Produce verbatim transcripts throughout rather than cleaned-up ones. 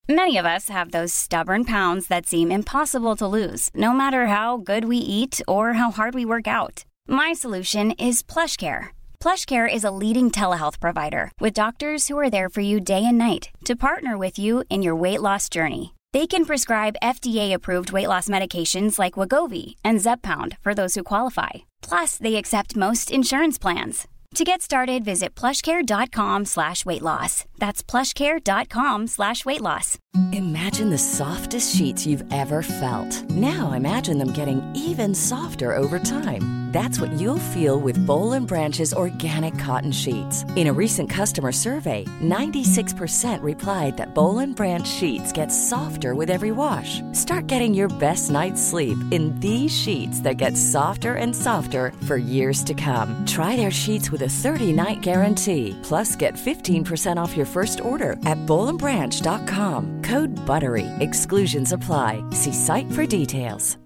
Many of us have those stubborn pounds that seem impossible to lose, no matter how good we eat or how hard we work out. My solution is PlushCare. PlushCare is a leading telehealth provider with doctors who are there for you day and night to partner with you in your weight loss journey. They can prescribe F D A-approved weight loss medications like Wegovy and Zepbound for those who qualify. Plus, they accept most insurance plans. To get started, visit plushcare.com slash weight loss. That's plushcare.com slash weight loss. Imagine the softest sheets you've ever felt. Now imagine them getting even softer over time. That's what you'll feel with Boll and Branch's organic cotton sheets. In a recent customer survey, ninety-six percent replied that Boll and Branch sheets get softer with every wash. Start getting your best night's sleep in these sheets that get softer and softer for years to come. Try their sheets with a thirty-night guarantee. Plus, get fifteen percent off your first order at boll and branch dot com. Code BUTTERY. Exclusions apply. See site for details.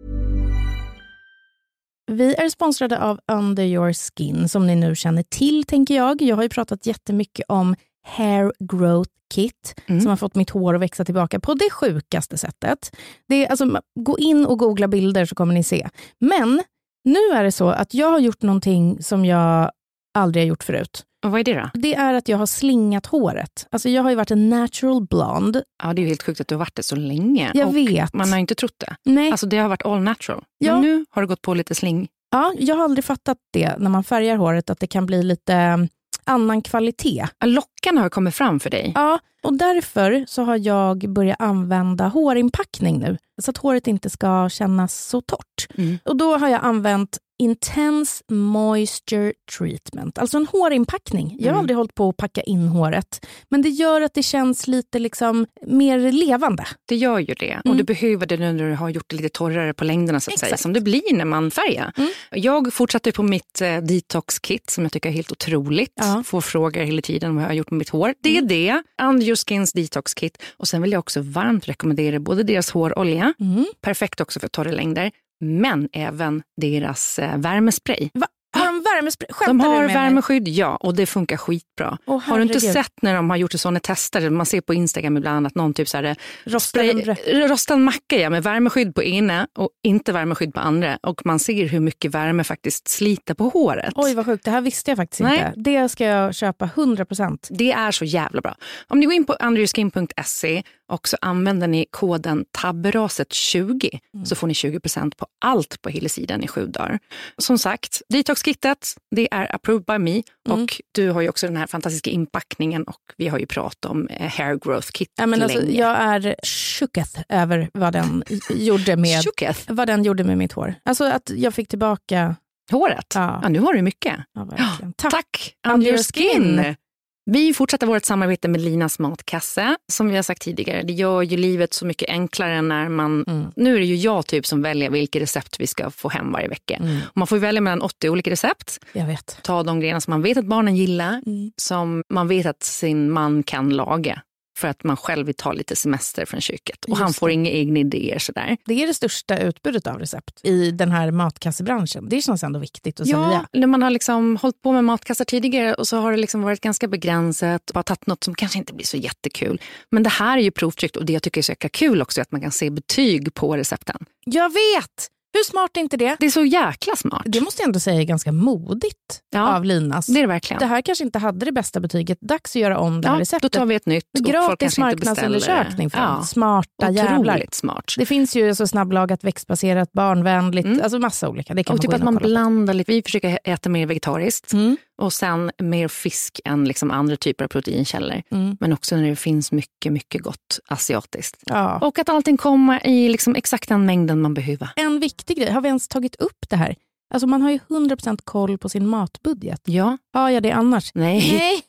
Vi är sponsrade av Under Your Skin, som ni nu känner till, tänker jag. Jag har ju pratat jättemycket om Hair Growth Kit mm. som har fått mitt hår att växa tillbaka på det sjukaste sättet. Det är, alltså, gå in och googla bilder så kommer ni se. Men nu är det så att jag har gjort någonting som jag aldrig har gjort förut. Och vad är det då? Det är att jag har slingat håret. Alltså jag har ju varit en natural blonde. Ja, det är ju helt sjukt att du har varit det så länge. Jag och vet. Man har inte trott det. Nej. Alltså det har varit all natural. Ja. Men nu har det gått på lite sling. Ja, jag har aldrig fattat det när man färgar håret, att det kan bli lite annan kvalitet. Ja, lockarna har kommit fram för dig. Ja, och därför så har jag börjat använda hårinpackning nu. Så att håret inte ska kännas så torrt. Mm. Och då har jag använt Intense Moisture Treatment. Alltså en hårinpackning. Jag har mm. aldrig hållit på att packa in håret. Men det gör att det känns lite liksom mer levande. Det gör ju det. Mm. Och du behöver det nu när du har gjort det lite torrare på längderna så att Exakt. säga. Som det blir när man färgar. Mm. Jag fortsatte på mitt eh, detox-kit som jag tycker är helt otroligt. Ja. Får frågor hela tiden vad jag har gjort med mitt hår. Det är mm. det. Under Your Skins detox-kit. Och sen vill jag också varmt rekommendera både deras hårolja. Mm. Perfekt också för torra längder. Men även deras eh, värmespray. Va? Har de värmespray? Skämtar de har du med värmeskydd, mig? Ja. Och det funkar skitbra. Oh, har du inte sett när de har gjort sådana tester? Man ser på Instagram ibland att någon typ så här rostad, rostad macka ja, med värmeskydd på ena och inte värmeskydd på andra. Och man ser hur mycket värme faktiskt sliter på håret. Oj, vad sjukt. Det här visste jag faktiskt Nej. inte. Det ska jag köpa hundra procent. Det är så jävla bra. Om ni går in på under your skin punkt se och så använder ni koden tabberaset tjugo mm. så får ni tjugo procent på allt på hela sidan i sju dagar. Som sagt, detox-kittet, det är approved by me mm. och du har ju också den här fantastiska inpackningen och vi har ju pratat om hair growth kit ja, men alltså, länge. Jag är chockad över vad den gjorde med vad den gjorde med mitt hår. Alltså att jag fick tillbaka håret. Ja, ja nu har du mycket. Ja, verkligen. Tack. Tack Under Your Skin. Vi fortsätter vårt samarbete med Linas matkasse. Som vi har sagt tidigare, det gör ju livet så mycket enklare när man... Mm. Nu är det ju jag typ som väljer vilka recept vi ska få hem varje vecka. Mm. Och man får välja mellan åttio olika recept. Jag vet. Ta de grejerna som man vet att barnen gillar. Mm. Som man vet att sin man kan laga. För att man själv vill ta lite semester från köket. Och Just han får det. Inga egna idéer sådär. Det är det största utbudet av recept i den här matkassebranschen. Det känns ändå viktigt att ja, säga. Ja, när man har liksom hållit på med matkassar tidigare och så har det liksom varit ganska begränsat. Bara tagit något som kanske inte blir så jättekul. Men det här är ju provtryckt och det jag tycker är så jäkla kul också att man kan se betyg på recepten. Jag vet! Hur smart är inte det? Det är så jäkla smart. Det måste jag ändå säga är ganska modigt ja, av Linas. Det är det verkligen. Det här kanske inte hade det bästa betyget. Dags att göra om det här ja, receptet. Då tar vi ett nytt. Gratis marknadsundersökning för ja, smarta jävlar. Smart. Det finns ju så snabblagat, växtbaserat, barnvänligt. Mm. Alltså massa olika. Det kan och typ att man blandar lite. Vi försöker äta mer vegetariskt. Mm. Och sen mer fisk än liksom andra typer av proteinkällor. Mm. Men också när det finns mycket, mycket gott asiatiskt. Ja. Och att allting kommer i liksom exakt den mängden man behöver. En viktig grej, har vi ens tagit upp det här? Alltså man har ju hundra procent koll på sin matbudget. Ja. Ja, ja det är annars. Nej. Nej.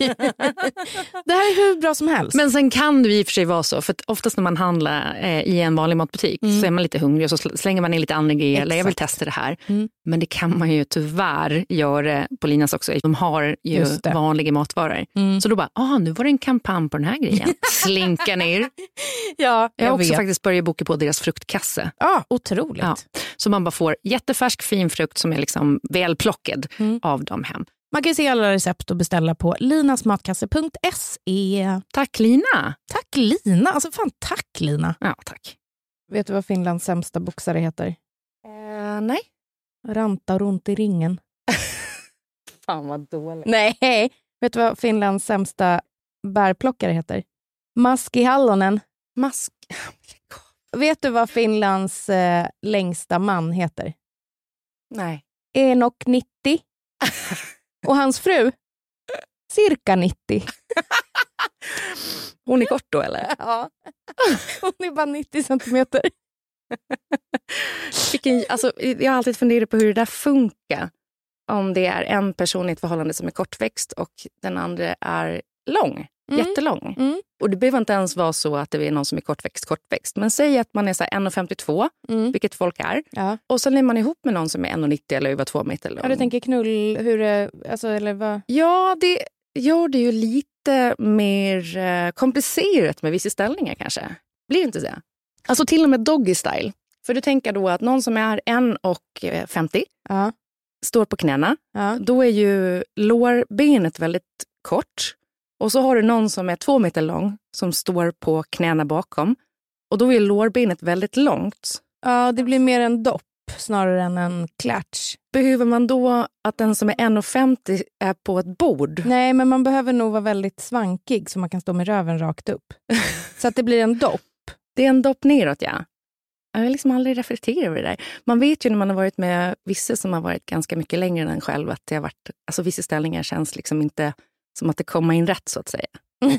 Det här är hur bra som helst. Men sen kan det i och för sig vara så. För att oftast när man handlar eh, i en vanlig matbutik mm. så är man lite hungrig och så slänger man in lite andra grejer. Exakt. Eller jag vill testa det här. Mm. Men det kan man ju tyvärr göra på Linas också. De har ju vanliga matvaror. Mm. Så då bara, ah nu var det en kampanj på den här grejen. Slinka ner. Ja, jag har också vet. faktiskt börjat boka på deras fruktkasse. Ja, otroligt. Ja. Så man bara får jättefärsk fin frukt som är liksom välplockad mm. av dem hem. Man kan se alla recept och beställa på linasmatkasse punkt se. Tack Lina. Tack Lina. Alltså fan tack Lina. Ja, tack. Vet du vad Finlands sämsta boxare heter? Uh, nej. Ranta runt i ringen. Fan vad dåligt. Nej. Vet du vad Finlands sämsta bärplockare heter? Maski Hallonen. Mask. Vet du vad Finlands eh, längsta man heter? Nej. en komma nittio. Och hans fru? Cirka nittio. Hon är kort då eller? Ja. Hon är bara nittio centimeter. Vilken, alltså, jag har alltid funderat på hur det där funkar. Om det är en person i ett förhållande som är kortväxt och den andra är lång. Mm. Jättelång. Mm. Och det behöver inte ens vara så att det är någon som är kortväxt, kortväxt. Men säg att man är så här en komma femtiotvå, mm. vilket folk är. Ja. Och sen är man ihop med någon som är en komma nittio eller över två meter lång. Ja, du tänker knull, hur det, alltså, eller vad? Ja, det gör det ju lite mer eh, komplicerat med vissa ställningar kanske. Blir det inte så? Alltså till och med doggy style. För du tänker då att någon som är en komma femtio ja. står på knäna. Ja. Då är ju lårbenet väldigt kort. Och så har du någon som är två meter lång som står på knäna bakom. Och då är lårbenet väldigt långt. Ja, det blir mer en dopp snarare än en klatsch. Behöver man då att den som är en komma femtio är på ett bord? Nej, men man behöver nog vara väldigt svankig så man kan stå med röven rakt upp. Så att det blir en dopp. Det är en dopp neråt, ja. Jag har liksom aldrig reflekterat över det där. Man vet ju när man har varit med vissa som har varit ganska mycket längre än en själv att det har varit, alltså vissa ställningar känns liksom inte som att det kommer in rätt så att säga.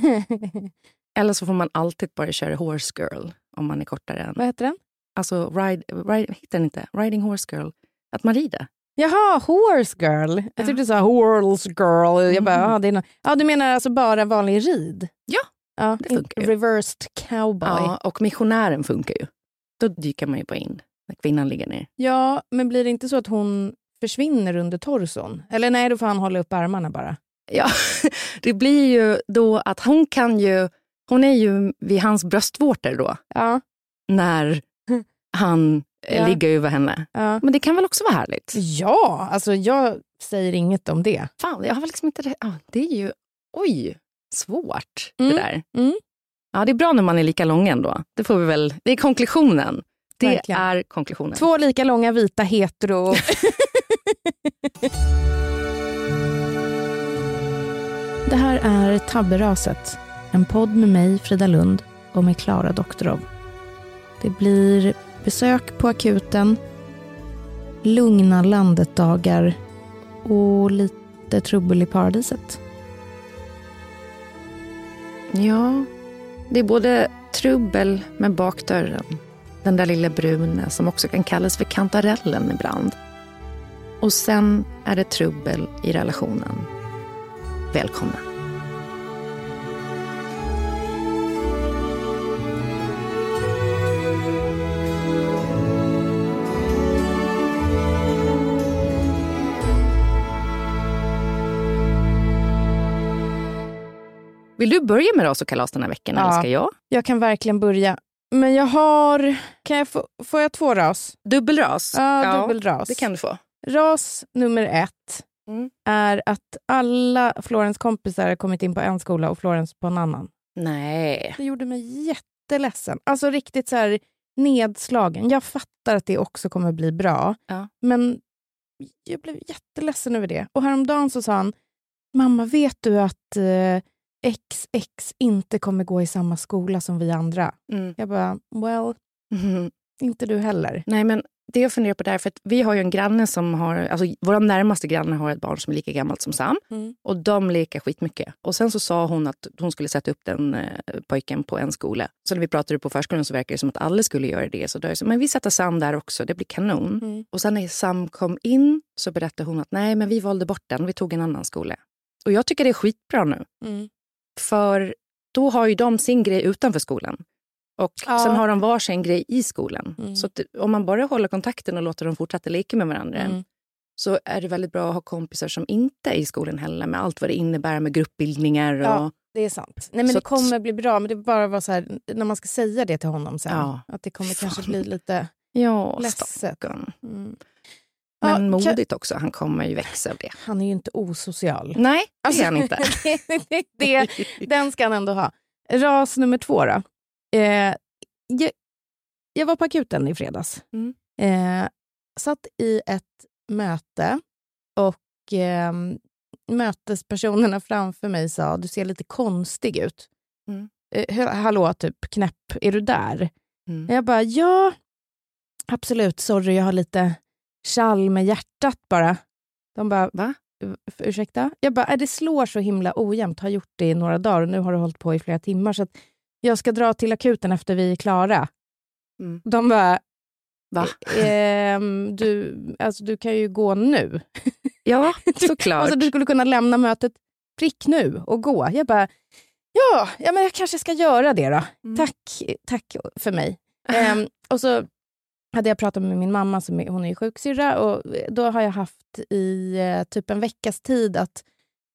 Eller så får man alltid bara köra horse girl om man är kortare än. Vad heter den? Alltså ride, ride hittar den inte. Riding horse girl. Att man rider. Jaha, horse girl. Jag tyckte du sa horse girl. Jag Mm. bara, ah, det är no- ah, du menar alltså bara vanlig rid? Ja, ja det funkar ju. Reversed cowboy. Ja, och missionären funkar ju. Då dyker man ju bara in när kvinnan ligger ner. Ja, men blir det inte så att hon försvinner under torson? Eller nej, då får han hålla upp armarna bara. Ja, det blir ju då att hon kan ju, hon är ju vid hans bröstvårtor då. Ja. När han ja. ligger över henne. Ja. Men det kan väl också vara härligt? Ja, alltså jag säger inget om det. Fan, jag har väl liksom inte det. Ja, det är ju, oj, svårt mm. det där. Mm. Ja, det är bra när man är lika lång ändå. Det får vi väl, det är konklusionen. Det Verkligen. är konklusionen. Två lika långa vita hetero. Det här är Tabberaset, en podd med mig, Frida Lund, och med Klara Doktorov. Det blir besök på akuten, lugna landetdagar och lite trubbel i paradiset. Ja, det är både trubbel med bakdörren, den där lilla bruna som också kan kallas för kantarellen ibland. Och sen är det trubbel i relationen. Välkomna. Vill du börja med ras och kalas den här veckan, ja, eller ska jag? Jag kan verkligen börja. Men jag har... Kan jag få, får jag två ras? Dubbelras? Ja, ja, dubbelras. Det kan du få. Ras nummer ett mm. är att alla Florens kompisar har kommit in på en skola och Florens på en annan. Nej. Det gjorde mig jätteledsen. Alltså riktigt så här nedslagen. Jag fattar att det också kommer bli bra. Ja. Men jag blev jätteledsen över det. Och häromdagen så sa han, mamma, vet du att eh, X X inte kommer gå i samma skola som vi andra? Mm. Jag bara, well, mm. inte du heller. Nej, men det jag funderar på där, för att vi har ju en granne som har, alltså våra närmaste grannar har ett barn som är lika gammalt som Sam. Mm. Och de leker skitmycket. Och sen så sa hon att hon skulle sätta upp den eh, pojken på en skola. Så när vi pratade på förskolan så verkar det som att alla skulle göra det. Så då är det så, men vi sätter Sam där också, det blir kanon. Mm. Och sen när Sam kom in så berättade hon att nej, men vi valde bort den, vi tog en annan skola. Och jag tycker det är skitbra nu. Mm. För då har ju de sin grej utanför skolan. Och ja. Sen har de varsin grej i skolan. Mm. Så att om man bara håller kontakten och låter dem fortsätta leka med varandra mm. så är det väldigt bra att ha kompisar som inte är i skolan heller, med allt vad det innebär med gruppbildningar. Och... Ja, det är sant. Nej, men så det kommer bli bra, men det bara var så här, när man ska säga det till honom sen, ja. Att det kommer kanske bli lite ja, ledset. Mm. Men Ja, modigt kan... också, han kommer ju växa av det. Han är ju inte osocial. Nej, det alltså, är han inte. det, det, den ska han ändå ha. Ras nummer två då. Eh, jag, jag var på akuten i fredags. Mm. Eh, satt i ett möte och eh, mötespersonerna framför mig sa, du ser lite konstig ut. Mm. Eh, hallå, typ knäpp, är du där? Mm. Jag bara, ja, absolut, sorry, jag har lite kall med hjärtat bara. De bara, va? Ursäkta? Jag bara, det slår så himla ojämnt, har gjort det i några dagar och nu har det hållit på i flera timmar så att jag ska dra till akuten efter vi är klara. Mm. De bara, va? Ehm, du, alltså, du kan ju gå nu. Ja, såklart. Alltså, du skulle kunna lämna mötet prick nu och gå. Jag bara, ja, ja men jag kanske ska göra det då. Mm. Tack, tack för mig. ehm, och så hade jag pratat med min mamma, som är, hon är sjuksyrra, och då har jag haft i eh, typ en veckas tid att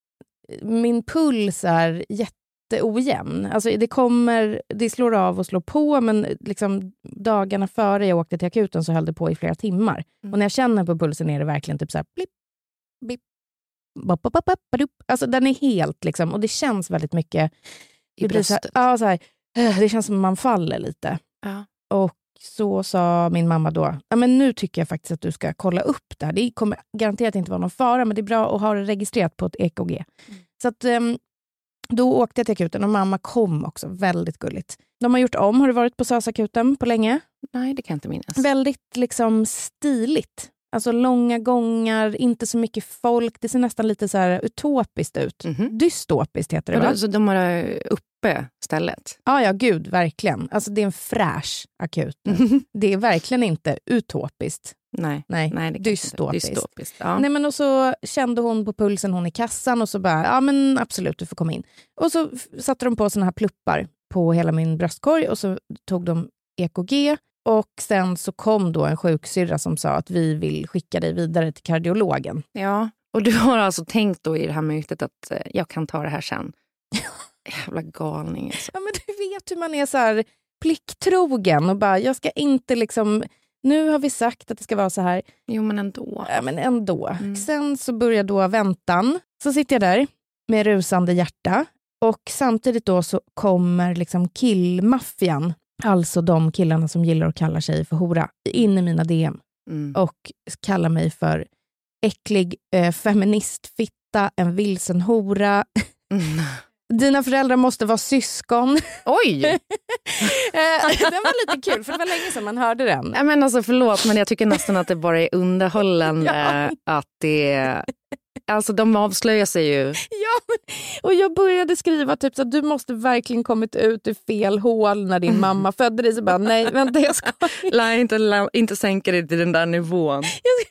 min puls är jätteojämn. Alltså det kommer, det slår av och slår på, men liksom dagarna före jag åkte till akuten så höll det på i flera timmar. Mm. Och när jag känner på pulsen är det verkligen typ så här blipp, blipp, bop, bop, bop, bop. Alltså den är helt liksom, och det känns väldigt mycket i bröstet. Ja, så här, det känns som att man faller lite. Ja. Och så sa min mamma då, ja men nu tycker jag faktiskt att du ska kolla upp det här. Det kommer garanterat inte vara någon fara, men det är bra att ha det registrerat på ett E K G. Mm. Så att um, då åkte jag till akuten och mamma kom också, väldigt gulligt. De har gjort om, har du varit på S A S-akuten på länge? Nej, det kan jag inte minnas. Väldigt liksom stiligt. Alltså långa gångar, inte så mycket folk. Det ser nästan lite så här utopiskt ut. Mm-hmm. Dystopiskt heter det, va? Så de har uppe stället? Ja, ja, gud, verkligen. Alltså det är en fräsch akut. Mm-hmm. Det är verkligen inte utopiskt. Nej, nej, nej det dystopiskt. dystopiskt ja. Nej, men och så kände hon på pulsen, hon i kassan, och så bara, ja men absolut, du får komma in. Och så f- satte de på såna här pluppar på hela min bröstkorg och så tog de E K G. Och sen så kom då en sjuksyrra som sa att vi vill skicka dig vidare till kardiologen. Ja, och du har alltså tänkt då i det här mötet att eh, jag kan ta det här sen. Jävla galning. Alltså. Ja, men du vet hur man är så här plikttrogen och bara, jag ska inte liksom, nu har vi sagt att det ska vara så här. Jo, men ändå. Ja, men ändå. Mm. Sen så börjar då väntan. Så sitter jag där med rusande hjärta. Och samtidigt då så kommer liksom killmaffian, alltså de killarna som gillar att kalla sig för hora, in i mina D M. Mm. Och kallar mig för äcklig eh, feministfitta, en vilsen hora. Mm. Dina föräldrar måste vara syskon. Oj! Den var lite kul, för det var länge sedan man hörde den. Ja, men alltså förlåt, men jag tycker nästan att det bara är underhållande. Ja. Att det... Alltså de avslöjar sig ju. Ja, och jag började skriva typ så att du måste verkligen kommit ut i fel hål när din mamma födde dig. Så bara, nej, vänta, jag ska Lär inte, lär, inte sänka dig till den där nivån.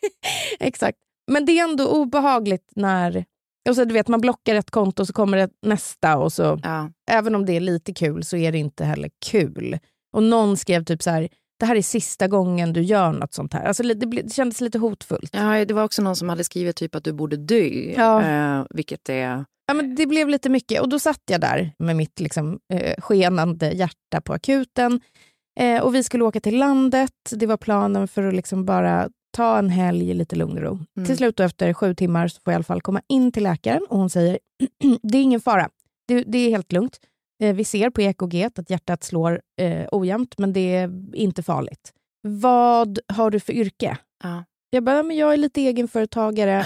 Exakt. Men det är ändå obehagligt när... Och så, du vet, man blockar ett konto och så kommer det nästa. Och så, ja. Även om det är lite kul så är det inte heller kul. Och någon skrev typ så här, det här är sista gången du gör något sånt här. Alltså det, det kändes lite hotfullt. Ja, det var också någon som hade skrivit typ att du borde dö. Ja. Eh, vilket är... Ja, men det blev lite mycket. Och då satt jag där med mitt liksom, eh, skenande hjärta på akuten. Eh, och vi skulle åka till landet. Det var planen för att liksom bara ta en helg i lite lugn och ro. Mm. Till slut då, efter sju timmar så får jag i alla fall komma in till läkaren. Och hon säger, det är ingen fara. Det, det är helt lugnt. Eh, vi ser på E K G att hjärtat slår eh, ojämnt, men det är inte farligt. Vad har du för yrke? Ja. Jag bara, men jag är lite egenföretagare.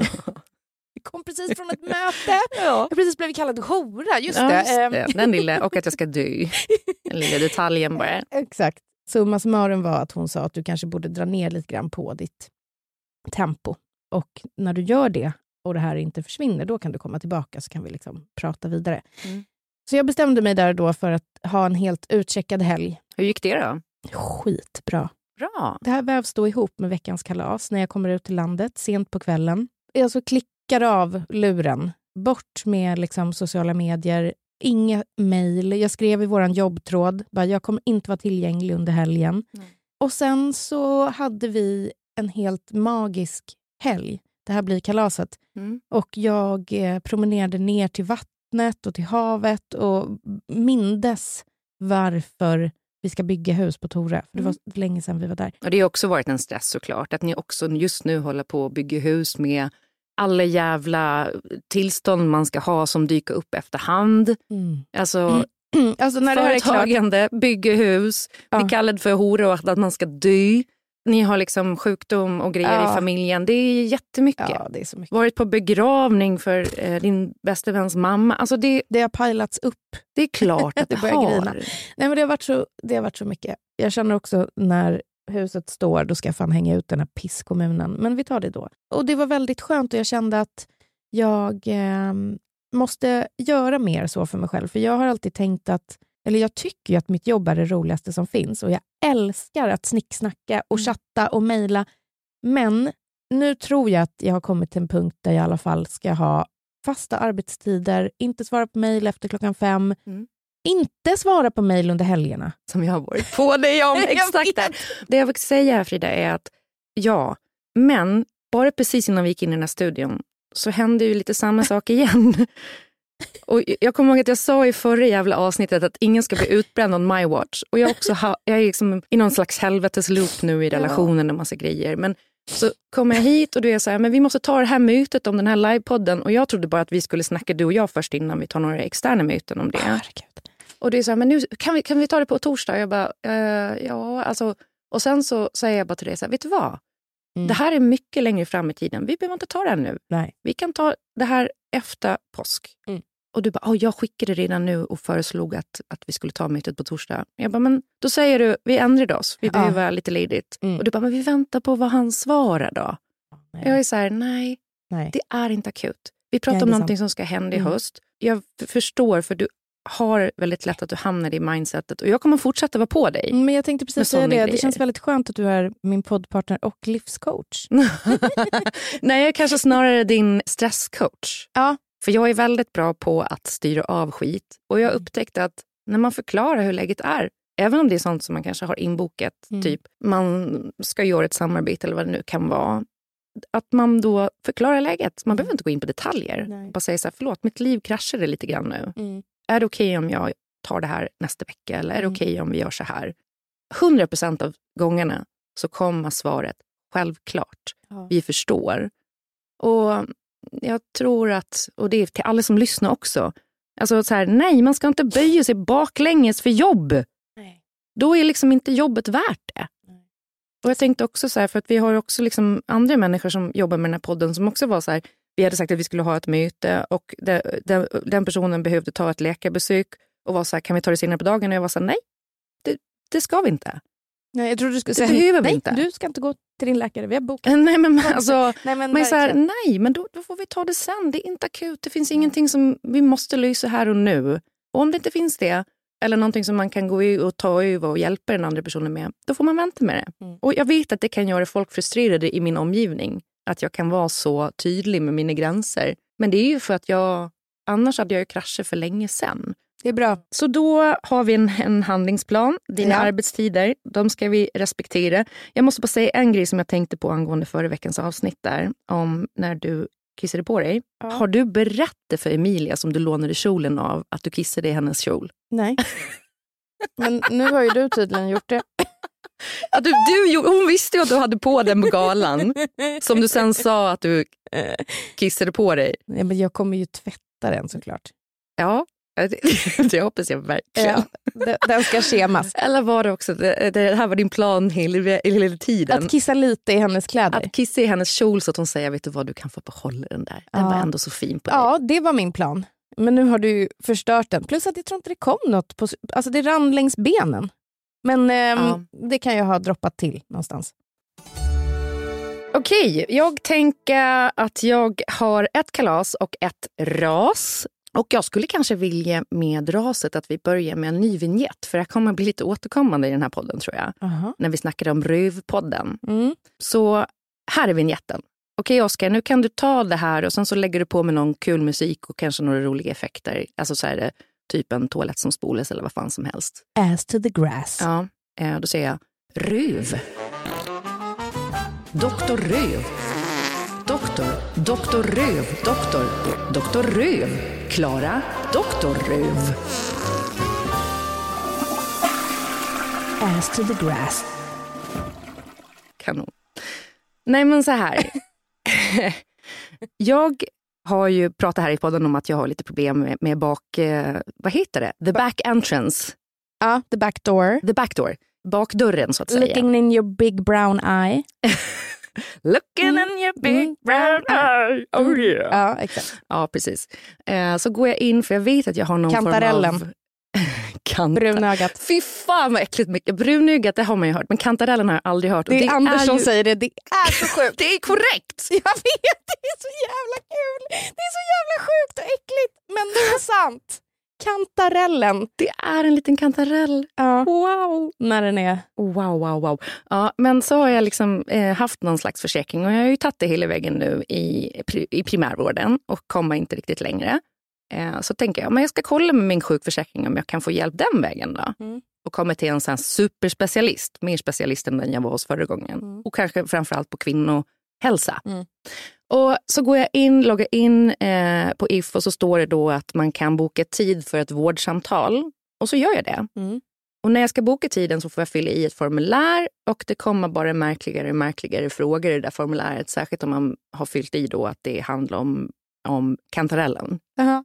Jag kom precis från ett möte. Ja. Jag precis blev kallad hora, just ja, det. Just det. Den lilla, och att jag ska dö. Den lilla detaljen bara. Exakt. Summa summarum var att hon sa att du kanske borde dra ner lite grann på ditt tempo. Och när du gör det och det här inte försvinner, då kan du komma tillbaka så kan vi liksom prata vidare. Mm. Så jag bestämde mig där då för att ha en helt utcheckad helg. Hur gick det då? Skitbra. Bra. Det här vävs då ihop med veckans kalas när jag kommer ut till landet sent på kvällen. Jag så klickar av luren. Bort med liksom sociala medier. Inga mejl. Jag skrev i våran jobbtråd. Bara, jag kommer inte vara tillgänglig under helgen. Mm. Och sen så hade vi en helt magisk helg. Det här blir kalaset. Mm. Och jag eh, promenerade ner till vattnet och till havet och mindes varför vi ska bygga hus på Torö. För det var Mm. länge sedan vi var där. Och det har också varit en stress såklart. Att ni också just nu håller på att bygga hus med alla jävla tillstånd man ska ha som dyker upp efterhand. Mm. Alltså, Alltså när det här är klart. företagande, bygga hus, Ja. bli kallad för hora och att man ska dö. Ni har liksom sjukdom och grejer Ja. i familjen. Det är jättemycket. Ja, det är så mycket. Varit på begravning för eh, din bästa väns mamma. Alltså det, Det har pilats upp. det är klart att det Det börjar har. grina. Nej, men det har varit så, det har varit så mycket. Jag känner också när huset står, då ska jag fan hänga ut den här pisskommunen. Men vi tar det då. Och det var väldigt skönt och jag kände att jag eh, måste göra mer så för mig själv. För jag har alltid tänkt att, eller jag tycker ju att mitt jobb är det roligaste som finns. Och jag älskar att snicksnacka och chatta och mejla. Men nu tror jag att jag har kommit till en punkt där jag i alla fall ska ha fasta arbetstider, inte svara på mejl efter klockan fem, Mm. inte svara på mejl under helgerna. Som jag har varit på dig om. Exakt det. Det jag vill säga här, Frida, är att ja, men bara precis innan vi gick in i den här studion så hände ju lite samma sak igen. Och jag kommer ihåg att jag sa i förra jävla avsnittet att ingen ska bli utbränd on my watch. Och jag, också ha, jag är liksom i någon slags helvetesloop nu i relationen och massa grejer. Men så kommer jag hit och du är så här, men vi måste ta det här mötet om den här livepodden. Och jag trodde bara att vi skulle snacka du och jag först innan vi tar några externa möten om det. Herregud. Och det är så här, men nu kan vi, kan vi ta det på torsdag? Jag bara, eh, ja, alltså. Och sen så säger jag bara till dig så här, vet du vad? Mm. Det här är mycket längre fram i tiden. Vi behöver inte ta det här nu. Nej. Vi kan ta det här efter påsk. Mm. Och du bara, oh, jag skickade redan nu och föreslog att, att vi skulle ta mötet på torsdag. Jag bara, men då säger du, vi ändrade oss. Vi Ja. behöver lite ledigt. Mm. Och du bara, men vi väntar på vad han svarar då. Nej. Jag är så här, nej, Nej. det är inte akut. Vi pratar Nej, om det är någonting sant. som ska hända i Mm. höst. Jag f- förstår, för du har väldigt lätt att du hamnar i mindsetet. Och jag kommer fortsätta vara på dig. Men jag tänkte Med precis säga såna det. grejer. Det känns väldigt skönt att du är min poddpartner och livscoach. Nej, jag är kanske snarare din stresscoach. Ja. För jag är väldigt bra på att styra av skit. Och jag upptäckte att när man förklarar hur läget är, även om det är sånt som man kanske har inbokat, Mm. typ man ska göra ett samarbete eller vad det nu kan vara, att man då förklarar läget. Man behöver inte gå in på detaljer. Nej. Bara säga så här, förlåt, mitt liv kraschade lite grann nu. Mm. Är det okej om jag tar det här nästa vecka? Eller är det Mm. okej om vi gör så här? hundra procent av gångerna så kommer svaret självklart. Ja. Vi förstår. Och jag tror att, och det är till alla som lyssnar också, alltså så här, nej, man ska inte böja sig baklänges för jobb. Nej. Då är liksom inte jobbet värt det. Nej. Och jag tänkte också så här, för att vi har också liksom andra människor som jobbar med den här podden som också var så här, vi hade sagt att vi skulle ha ett möte och det, den, den personen behövde ta ett läkarbesök och var så här, kan vi ta det senare på dagen? Och jag var så här, nej, det, det ska vi inte. Nej, jag trodde du skulle Det säga, behöver vi nej, inte. du ska inte gå till din läkare, vi har bokat. Nej, men alltså, Nej, men men så här, verkligen. nej, men då, då får vi ta det sen. Det är inte akut. Det finns ingenting som vi måste lösa här och nu. Och om det inte finns det, eller någonting som man kan gå ut och ta över och hjälpa den andra personen med, då får man vänta med det. Mm. Och jag vet att det kan göra folk frustrerade i min omgivning. Att jag kan vara så tydlig med mina gränser. Men det är ju för att jag, annars hade jag ju kraschat för länge sedan. Det är bra. Så då har vi en, en handlingsplan. Dina Ja. arbetstider, de ska vi respektera. Jag måste bara säga en grej som jag tänkte på angående förra veckans avsnitt där. Om när du kissade på dig. Ja. Har du berättat för Emilia som du lånade kjolen av att du kissade i hennes kjol? Nej. Men nu har ju du tydligen gjort det. Ja, du, du, hon visste ju att du hade på den på galan. Som du sen sa att du kissade på dig. Nej, men jag kommer ju tvätta den såklart. Ja, det, det hoppas jag verkligen. Ja, den- den ska schemas. Eller var det också, det, det här var din plan hela, hela tiden. Att kissa lite i hennes kläder. Att kissa i hennes kjol så att hon säger, vet du vad, du kan få behålla den där. Den Ja. var ändå så fin på dig. Ja, det var min plan. Men nu har du ju förstört den. Plus att jag tror inte det kom något. På, alltså det rann längs benen. Men ehm, Ja. det kan jag ha droppat till någonstans. Okej, jag tänker att jag har ett kalas och ett ras. Och jag skulle kanske vilja med raset att vi börjar med en ny vignett. För det kommer bli lite återkommande i den här podden, tror jag. Aha. När vi snackade om rövpodden. Mm. Så här är vignetten. Okej, Oskar, nu kan du ta det här och sen så lägger du på med någon kul musik och kanske några roliga effekter. Alltså så är det typ en toalett som spolas eller vad fan som helst. Ass to the grass. Ja, eh, då säger jag röv. Doktor Röv. Doktor, doktor Röv, doktor, doktor Röv. Klara, doktor Röv. ass to the grass. Kanon. Nej men så här. Jag har ju pratat här i podden om att jag har lite problem med, med bak... Eh, vad heter det? The back entrance. Ja, uh, the back door. The back door. Bakdörren så att säga. Looking in your big brown eye. Looking in your big brown eye. Oh yeah. Ja, exakt. Ja, precis. Eh, så går jag in för jag vet att jag har någon kantarellen. form av... Kanta. Brunögat. Fy fan vad äckligt mycket. Brunögat, det har man ju hört. Men kantarellen har jag aldrig hört. Det är, det är Anders är som ju... säger det. Det är så sjukt. Det är korrekt. Jag vet, det är så jävla kul. Det är så jävla sjukt och äckligt. Men det är sant. Kantarellen. Det är en liten kantarell. Ja. Wow. När den är. Wow, wow, wow. Ja, men så har jag liksom eh, haft någon slags försäkring. Och jag har ju tagit det hela vägen nu i, i primärvården. Och kommer inte riktigt längre. Eh, så tänker jag, men jag ska kolla med min sjukförsäkring om jag kan få hjälp den vägen då. Mm. Och kommer till en sån här superspecialist. Mer specialist än den jag var hos förra gången. Mm. Och kanske framförallt på kvinnohälsa. Mm. Och så går jag in, loggar in eh, på I F och så står det då att man kan boka tid för ett vårdsamtal. Och så gör jag det. Mm. Och när jag ska boka tiden så får jag fylla i ett formulär och det kommer bara märkligare och märkligare frågor i det där formuläret. Särskilt om man har fyllt i då att det handlar om, om kantarellen. Uh-huh.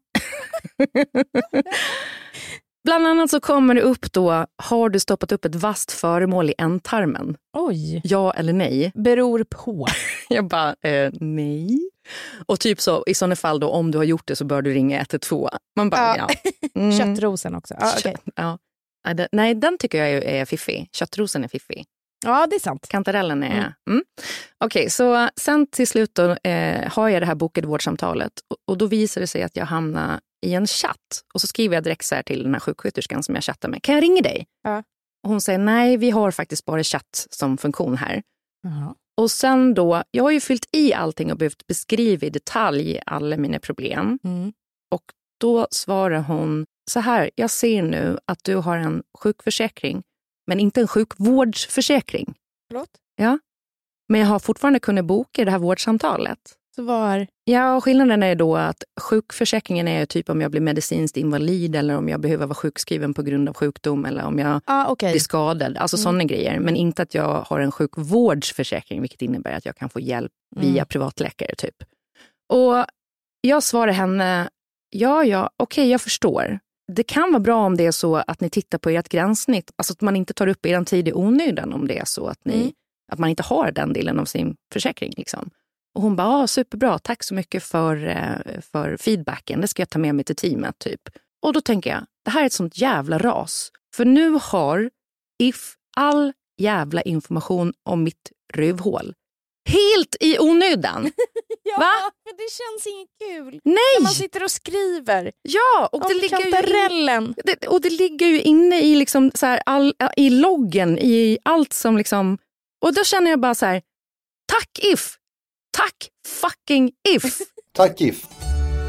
Bland annat så kommer det upp då, har du stoppat upp ett vasst föremål i ändtarmen? Oj. Ja eller nej? Beror på. Jag bara, eh, nej. Och typ så, i sådana fall då, om du har gjort det så bör du ringa ett ett två. Man bara, ja. ja. Mm. Köttrosen också. Ah, okay. Kött, ja. Nej, den tycker jag är fiffig. Köttrosen är fiffig. Ja, det är sant. Kantarellen är... Mm. Mm. Okej, okay, så sen till slut då, eh, har jag det här bokade vårdsamtalet. Och, och då visar det sig att jag hamnar i en chatt. Och så skriver jag direkt så här till den här sjuksköterskan som jag chattar med. Kan jag ringa dig? Ja. Och hon säger, nej, vi har faktiskt bara chatt som funktion här. Uh-huh. Och sen då, jag har ju fyllt i allting och behövt beskriva i detalj alla mina problem. Mm. Och då svarar hon så här, jag ser nu att du har en sjukförsäkring. Men inte en sjukvårdsförsäkring. Förlåt? Ja. Men jag har fortfarande kunnat boka det här vårdsamtalet. Så var? Ja, skillnaden är då att sjukförsäkringen är typ om jag blir medicinskt invalid eller om jag behöver vara sjukskriven på grund av sjukdom eller om jag ah, okay. blir skadad. Alltså mm. sådana grejer. Men inte att jag har en sjukvårdsförsäkring, vilket innebär att jag kan få hjälp via mm. privatläkare typ. Och jag svarar henne, ja, ja, okej, okay, jag förstår. Det kan vara bra om det är så att ni tittar på ert gränssnitt. Alltså att man inte tar upp er tid i onödan om det är så att, ni, mm. att man inte har den delen av sin försäkring. Liksom. Och hon bara, ah, superbra, tack så mycket för, för feedbacken. Det ska jag ta med mig till teamet typ. Och då tänker jag, det här är ett sånt jävla ras. För nu har I F all jävla information om mitt rövhål. Helt i onödan. Ja, va? men det känns inget kul. Nej! När man sitter och skriver. Ja, och om det ligger kantarellen. Ju, det, och det ligger ju inne i liksom så här, all, i loggen, i allt som liksom... Och då känner jag bara så här, tack I F! Tack fucking I F! Tack I F!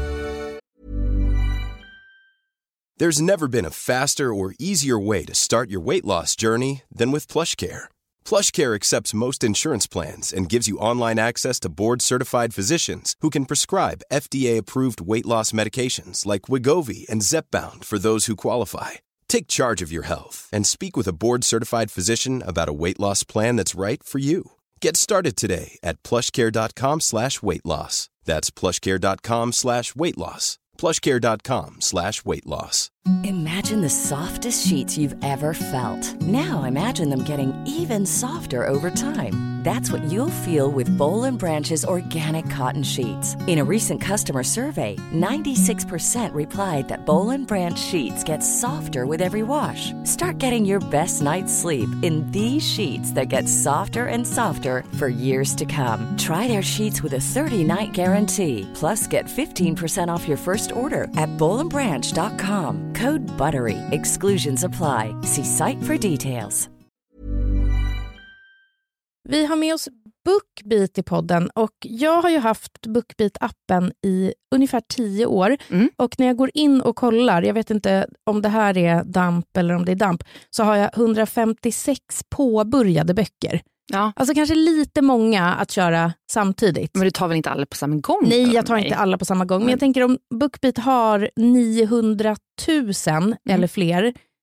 There's never been a faster or easier way to start your weight loss journey than with PlushCare. PlushCare accepts most insurance plans and gives you online access to board-certified physicians who can prescribe F D A-approved weight loss medications like Wegovy and Zepbound for those who qualify. Take charge of your health and speak with a board-certified physician about a weight loss plan that's right for you. Get started today at plushcare.com slash weight loss. That's plushcare.com slash weight loss. plushcare.com slash weight loss. Imagine the softest sheets you've ever felt. Now imagine them getting even softer over time. That's what you'll feel with Boll and Branch's organic cotton sheets. In a recent customer survey, ninety-six percent replied that Boll and Branch sheets get softer with every wash. Start getting your best night's sleep in these sheets that get softer and softer for years to come. Try their sheets with a thirty-night guarantee. Plus, get fifteen percent off your first order at boll and branch dot com. Code BUTTERY. Exclusions apply. See site for details. Vi har med oss BookBeat i podden och jag har ju haft BookBeat-appen i ungefär tio år. Mm. Och när jag går in och kollar, jag vet inte om det här är damp eller om det är damp, så har jag hundrafemtiosex påbörjade böcker. Ja. Alltså kanske lite många att köra samtidigt. Men du tar väl inte alla på samma gång? Nej, jag tar inte alla på samma gång. Men jag tänker om BookBeat har niohundratusen mm. eller fler,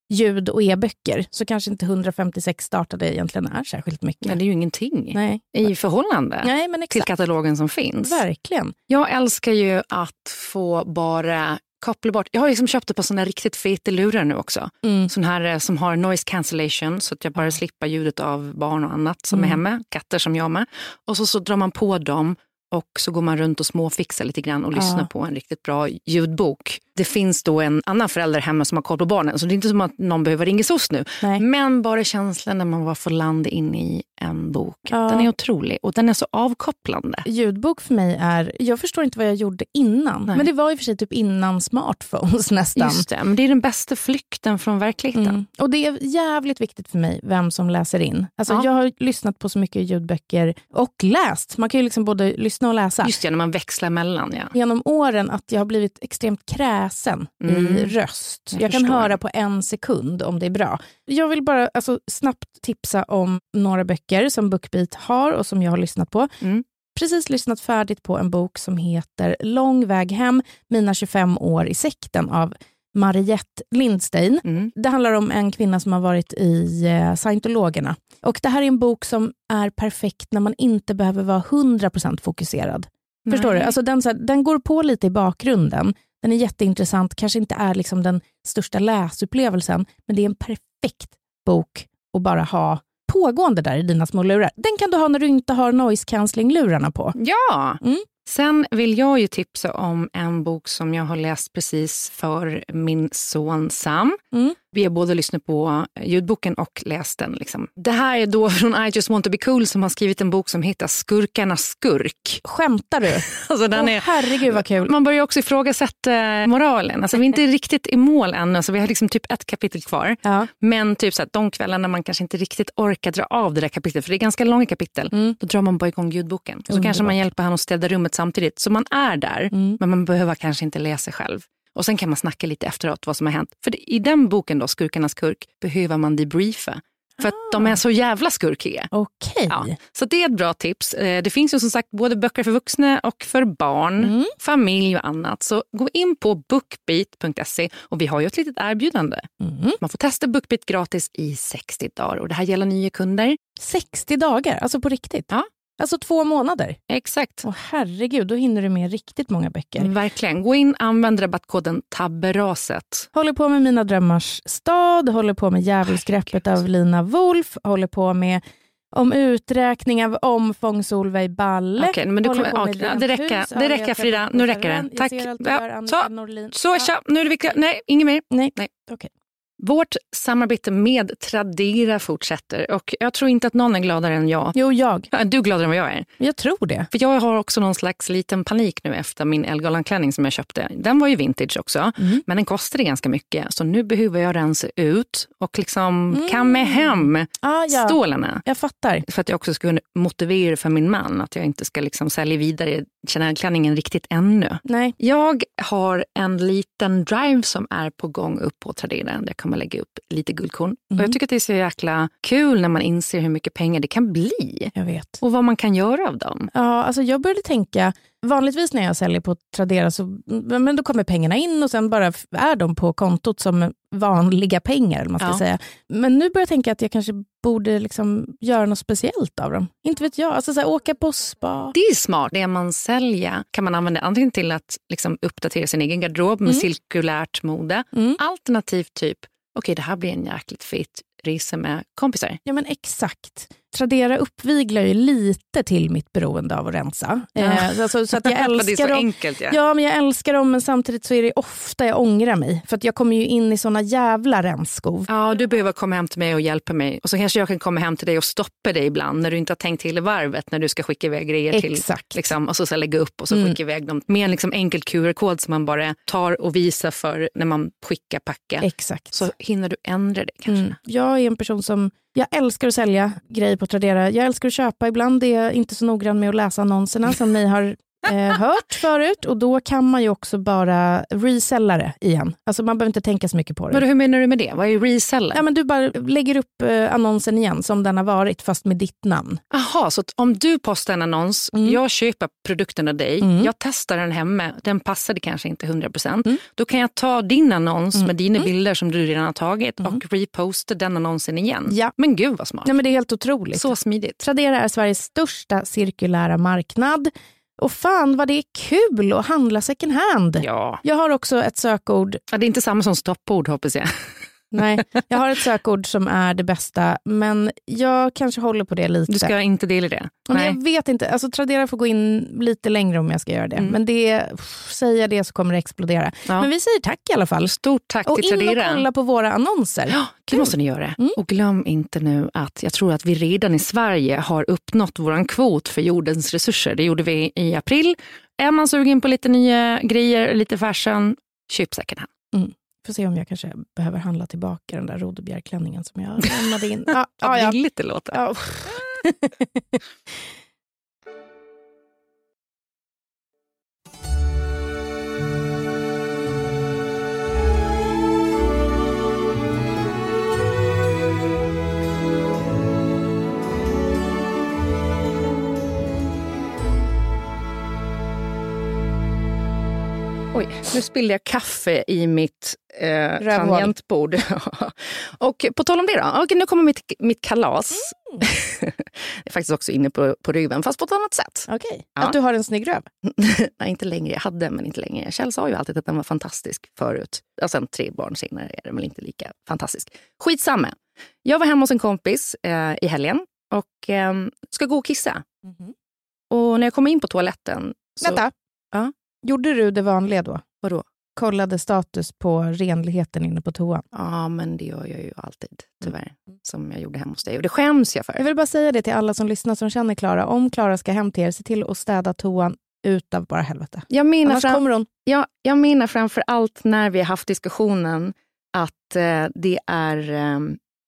ljud- och e-böcker så kanske inte hundrafemtiosex startade egentligen är särskilt mycket. Men det är ju ingenting Nej. i förhållande Nej, men till katalogen som finns. Verkligen. Jag älskar ju att få bara koppla bort. Jag har liksom köpt ett par sådana riktigt feta lurar nu också. Mm. Sån här som har noise cancellation så att jag bara slipper ljudet av barn och annat som mm. är hemma. Katter som jag med. Och så, så drar man på dem och så går man runt och småfixar lite grann och lyssnar ja. på en riktigt bra ljudbok. Det finns då en annan förälder hemma som har koll på barnen. Så det är inte som att någon behöver ringa oss nu. Nej. Men bara känslan när man bara får landa in i en bok. Ja. Den är otrolig och den är så avkopplande. Ljudbok för mig är, jag förstår inte vad jag gjorde innan. Nej. Men det var ju för sig typ innan smartphones nästan. Just det, men det är den bästa flykten från verkligheten. Mm. Och det är jävligt viktigt för mig vem som läser in. Alltså ja. jag har lyssnat på så mycket ljudböcker och läst. Man kan ju liksom både lyssna och läsa. Just det, när man växlar mellan. Ja. Genom åren att jag har blivit extremt kräsen mm. i röst. Jag, jag kan höra på en sekund om det är bra. Jag vill bara alltså, snabbt tipsa om några böcker som BookBeat har och som jag har lyssnat på. Mm. Precis lyssnat färdigt på en bok som heter Lång väg hem, mina tjugofem år i sekten av Mariette Lindstein. Mm. Det handlar om en kvinna som har varit i eh, scientologerna. Och det här är en bok som är perfekt när man inte behöver vara hundra procent fokuserad. Nej. Förstår du? Alltså den, så här, den går på lite i bakgrunden. Den är jätteintressant. Kanske inte är liksom den största läsupplevelsen. Men det är en perfekt bok att bara ha pågående där i dina små lurar. Den kan du ha när du inte har noise cancelling-lurarna på. Ja! Mm. Sen vill jag ju tipsa om en bok som jag har läst precis för min son Sam. Mm. Vi har både lyssnat på ljudboken och läst den. Liksom. Det här är då från I Just Want To Be Cool som har skrivit en bok som heter Skurkarnas skurk. Skämtar du? Alltså, den oh, är, herregud vad kul. Man börjar också ifrågasätta moralen. Alltså, vi är inte riktigt i mål än. Alltså, vi har liksom typ ett kapitel kvar. Ja. Men typ så att de kvällarna man kanske inte riktigt orkar dra av det där kapitlet. För det är ganska långa kapitel. Mm. Då drar man bara igång ljudboken. Och så kanske man hjälper han att städa rummet samtidigt. Så man är där. Mm. Men man behöver kanske inte läsa själv. Och sen kan man snacka lite efteråt vad som har hänt. För det, i den boken då, Skurkarnas skurk, behöver man debriefa. För att ah. de är så jävla skurkiga. Okej. Okay. Ja, så det är ett bra tips. Det finns ju som sagt både böcker för vuxna och för barn, mm. familj och annat. Så gå in på bookbeat punkt se och vi har ju ett litet erbjudande. Mm. Man får testa BookBeat gratis i sextio dagar och det här gäller nya kunder. sextio dagar? Alltså på riktigt? Ja. Alltså två månader? Exakt. Åh herregud, då hinner du med riktigt många böcker. Verkligen. Gå in, använd rabattkoden tabberaset. Håller på med Mina drömmars stad, håller på med Djävulsgreppet av Lina Wolf, håller på med om uträkning av omfång Solveig Balle. Okej, men du kommer, okay, ja, det räcker, det räcker Frida, nu räcker det. Tack. Ja, så, så, så, nu är det viktigt. Nej, inget mer. Nej, Nej. okej. Okay. Vårt samarbete med Tradera fortsätter och jag tror inte att någon är gladare än jag. Jo, jag. Du är gladare än vad jag är. Jag tror det. För jag har också någon slags liten panik nu efter min Elgalan-klänning som jag köpte. Den var ju vintage också, mm. men den kostade ganska mycket. Så nu behöver jag rensa ut och liksom mm. kamma hem ah, ja. stålarna. Jag fattar. För att jag också ska motivera för min man att jag inte ska liksom sälja vidare Chanel-klänningen riktigt ännu. Nej. Jag har en liten drive som är på gång upp på Tradera. Där kan man lägga upp lite guldkorn. Mm. Och jag tycker att det är så jäkla kul när man inser hur mycket pengar det kan bli. Jag vet. Och vad man kan göra av dem. Ja, alltså jag började tänka, vanligtvis när jag säljer på Tradera så men då kommer pengarna in och sen bara är de på kontot som vanliga pengar, eller man ska ja. säga. Men nu börjar jag tänka att jag kanske borde liksom göra något speciellt av dem. Inte vet jag, alltså så här, åka på spa. Det är smart, det man säljer kan man använda antingen till att liksom uppdatera sin egen garderob med mm. cirkulärt mode. Mm. Alternativt typ, okej okay, det här blir en jäkligt fet resa med kompisar. Ja men exakt. Tradera uppviglar ju lite till mitt beroende av att rensa. Ja. Eh, alltså, så att jag älskar det är så dem. enkelt, ja. Ja, men jag älskar dem, men samtidigt så är det ofta jag ångrar mig. För att jag kommer ju in i såna jävla rensskov. Ja, du behöver komma hem till mig och hjälpa mig. Och så kanske jag kan komma hem till dig och stoppa dig ibland när du inte har tänkt till i varvet, när du ska skicka iväg grejer till. Exakt. Liksom, och så, så lägga upp och så mm. skicka iväg dem. Med en liksom enkel Q R-kod som man bara tar och visar för när man skickar packa. Exakt. Så hinner du ändra det kanske. Mm. Jag är en person som, jag älskar att sälja grejer på Tradera. Jag älskar att köpa. Ibland är jag inte så noggrann med att läsa annonserna som ni har eh, hört förut och då kan man ju också bara resella det igen. Alltså man behöver inte tänka så mycket på det. Men hur menar du med det? Vad är reseller? Ja, men du bara lägger upp eh, annonsen igen som den har varit fast med ditt namn. Aha, så att om du postar en annons, Mm. jag köper produkten av dig, Mm. jag testar den hemma, den passade kanske inte hundra procent. Mm. Då kan jag ta din annons Mm. med dina Mm. bilder som du redan har tagit Mm. och reposta den annonsen igen. Ja. Men gud vad smart. Nej, men det är helt otroligt. Så smidigt. Tradera är Sveriges största cirkulära marknad. Och fan vad det är kul att handla second hand. Ja. Jag har också ett sökord. Ja, det är inte samma som stoppord hoppas jag. Nej, jag har ett sökord som är det bästa. Men jag kanske håller på det lite. Du ska inte dela det? Men Nej. jag vet inte, alltså Tradera får gå in lite längre om jag ska göra det. Mm. Men det, pff, säger det så kommer det explodera. Ja. Men vi säger tack i alla fall. Stort tack Och till in Tradera. och kolla på våra annonser. Ja, det måste ni göra. Mm. Och glöm inte nu att jag tror att vi redan i Sverige har uppnått våran kvot för jordens resurser. Det gjorde vi i april. Är man sugen på lite nya grejer, lite fashion, köp second hand. Mm. Får se om jag kanske behöver handla tillbaka den där rodebjergklänningen som jag lämnade in. Ja, ja, Vad ja. billigt det låter. Ja. Oj, nu spillde jag kaffe i mitt eh, Rövhål. tangentbord. Och på tal om det då, okej, nu kommer mitt, mitt kalas. Mm. Jag är faktiskt också inne på, på ryggen, fast på ett annat sätt. Okej, Ja. att du har en snygg röv. Nej, inte längre. Jag hade, men inte längre. Kjell sa ju alltid att den var fantastisk förut. Och sen tre barn senare är den väl inte lika fantastisk. Skitsamma. Jag var hemma hos en kompis eh, i helgen och eh, ska gå och kissa. Mm-hmm. Och när jag kom in på toaletten... Så, Vänta, Ja. gjorde du det vanliga då? Vadå? Kollade status på renligheten inne på toan. Ja, men det gör jag ju alltid, tyvärr. Som jag gjorde hemma hos dig. Och det skäms jag för. Jag vill bara säga det till alla som lyssnar som känner Klara. Om Klara ska hem till er, se till att städa toan utav bara helvete. Jag menar, Annars fram, kommer hon. jag, jag menar framför allt när vi har haft diskussionen att eh, det är eh,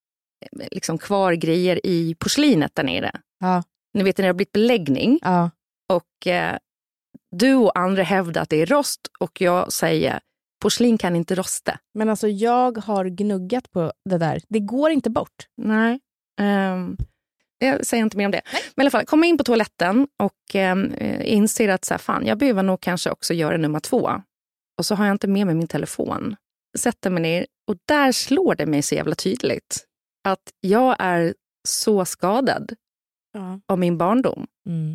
liksom kvar grejer i porslinet där nere. Ja. Ni vet när det har blivit beläggning Ja. och eh, du och andra hävdar att det är rost och jag säger porslin kan inte rosta. Men alltså jag har gnuggat på det där. Det går inte bort. Nej, um, jag säger inte mer om det. Men i alla fall, komma in på toaletten och um, inser att så här, fan, jag behöver nog kanske också göra nummer två. Och så har jag inte med mig min telefon. Sätter mig ner och där slår det mig så jävla tydligt att jag är så skadad Ja. av min barndom. Mm.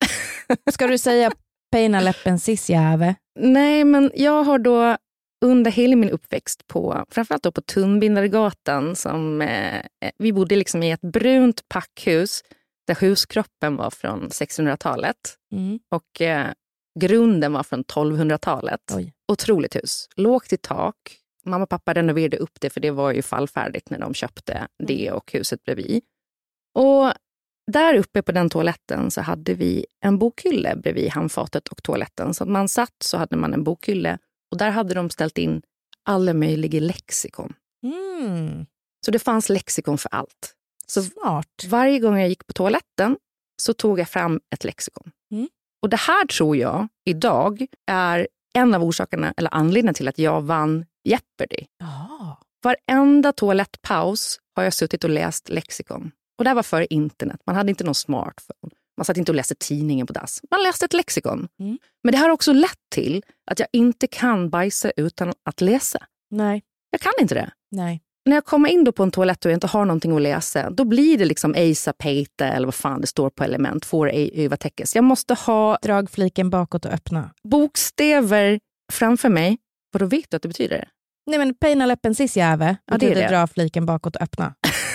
Ska du säga peina läppen sisjäve? Nej, men jag har då under hela min uppväxt på, framförallt då på Tunnbindargatan, som eh, vi bodde liksom i ett brunt packhus där huskroppen var från sexhundratalet Mm. och eh, grunden var från tolvhundratalet. Oj. Otroligt hus. Lågt i tak. Mamma och pappa renoverade upp det för det var ju fallfärdigt när de köpte det och huset bredvid. Och där uppe på den toaletten så hade vi en bokhylle bredvid handfatet och toaletten. Så att man satt så hade man en bokhylle och där hade de ställt in alla möjliga lexikon. Mm. Så det fanns lexikon för allt. Så Smart. varje gång jag gick på toaletten så tog jag fram ett lexikon. Mm. Och det här tror jag idag är en av orsakerna eller anledningen till att jag vann Jeopardy. Ja. Varenda toalettpaus har jag suttit och läst lexikon. Och det här var före internet. Man hade inte någon smartphone. Man satt inte och läste tidningen på dass. Man läste ett lexikon. Mm. Men det har också lett till att jag inte kan bajsa utan att läsa. Nej. Jag kan inte det. Nej. När jag kommer in då på en toalett och jag inte har någonting att läsa, då blir det liksom Eisa Peita eller vad fan det står på element, får ej övertäckes. Jag måste ha Drag fliken bakåt och öppna. bokstäver framför mig. Vad då vet du att det betyder det? Nej, men peina läppen sisjäve. Ja, det är det. Dra fliken bakåt och öppna.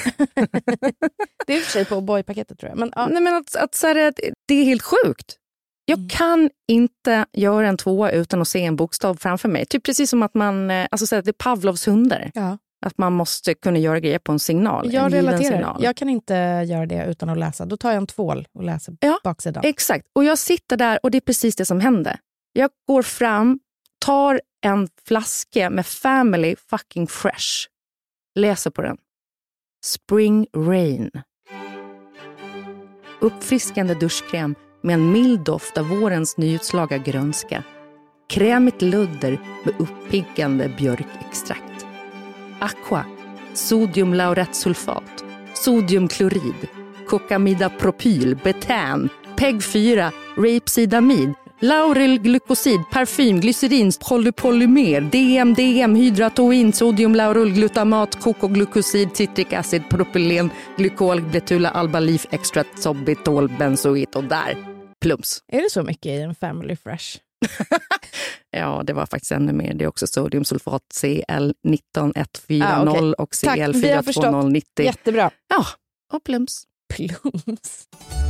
Det är i och för sig på Boy-paketet tror jag. Men, ja. Nej, men att, att, så här, det är helt sjukt. Jag Mm. kan inte göra en tvåa utan att se en bokstav framför mig. Typ precis som att man, eh, alltså så här, det är Pavlovs hundar. Ja. Att man måste kunna göra grejer på en signal. Jag en given relaterar. signal. Jag kan inte göra det utan att läsa. Då tar jag en tvål och läser Ja, baksidan. Exakt. Och jag sitter där och det är precis det som händer. Jag går fram, tar en flaska med Family fucking fresh. Läser på den. Spring Rain. Uppfriskande duschkräm med en mild doft av vårens nyutslaga grönska. Krämigt ludder med uppiggande björkextrakt. Aqua, sodiumlauretsulfat, sodiumklorid, kokamidapropyl, betän, peg fyra, rapesidamid, laurylglukosid, parfym, glycerin, polypolymer, D M D M, hydratoin, sodium laurylglutamat, kokoglukosid, citric acid, propylen, glykol, betula, alba leaf extract, sorbitol, benzoit och där. Plums. Är det så mycket i en Family Fresh? Ja, det var faktiskt ännu mer. Det är också sodiumsulfat C L nitton ett fyra noll ah, okay. och C L fyra två noll nittio. Jättebra. Ja, och plums. Plums.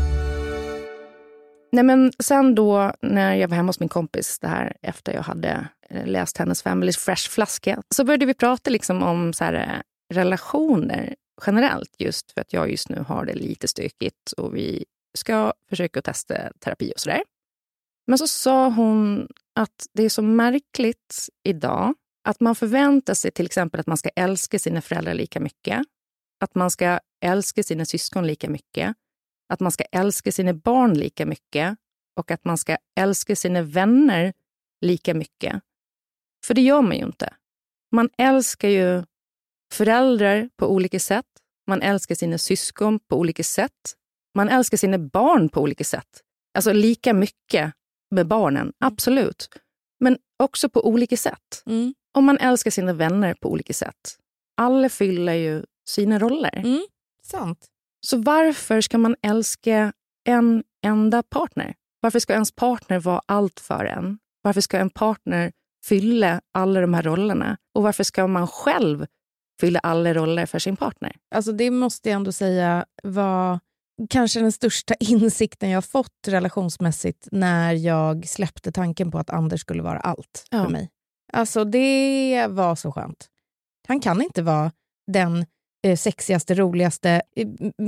Nej, men sen då när jag var hemma hos min kompis det här efter jag hade läst hennes Family Fresh-flaska så började vi prata liksom om så här, relationer generellt just för att jag just nu har det lite stökigt och vi ska försöka testa terapi och sådär. Men så sa hon att det är så märkligt idag att man förväntar sig till exempel att man ska älska sina föräldrar lika mycket, att man ska älska sina syskon lika mycket, att man ska älska sina barn lika mycket och att man ska älska sina vänner lika mycket. För det gör man ju inte. Man älskar ju föräldrar på olika sätt. Man älskar sina syskon på olika sätt. Man älskar sina barn på olika sätt. Alltså lika mycket med barnen, absolut. Men också på olika sätt. Mm. Och man älskar sina vänner på olika sätt. Alla fyller ju sina roller. Mm. Sant. Så varför ska man älska en enda partner? Varför ska ens partner vara allt för en? Varför ska en partner fylla alla de här rollerna? Och varför ska man själv fylla alla roller för sin partner? Alltså det måste jag ändå säga var kanske den största insikten jag fått relationsmässigt när jag släppte tanken på att Anders skulle vara allt ja. för mig. Alltså det var så skönt. Han kan inte vara den eh, sexigaste, roligaste, eh,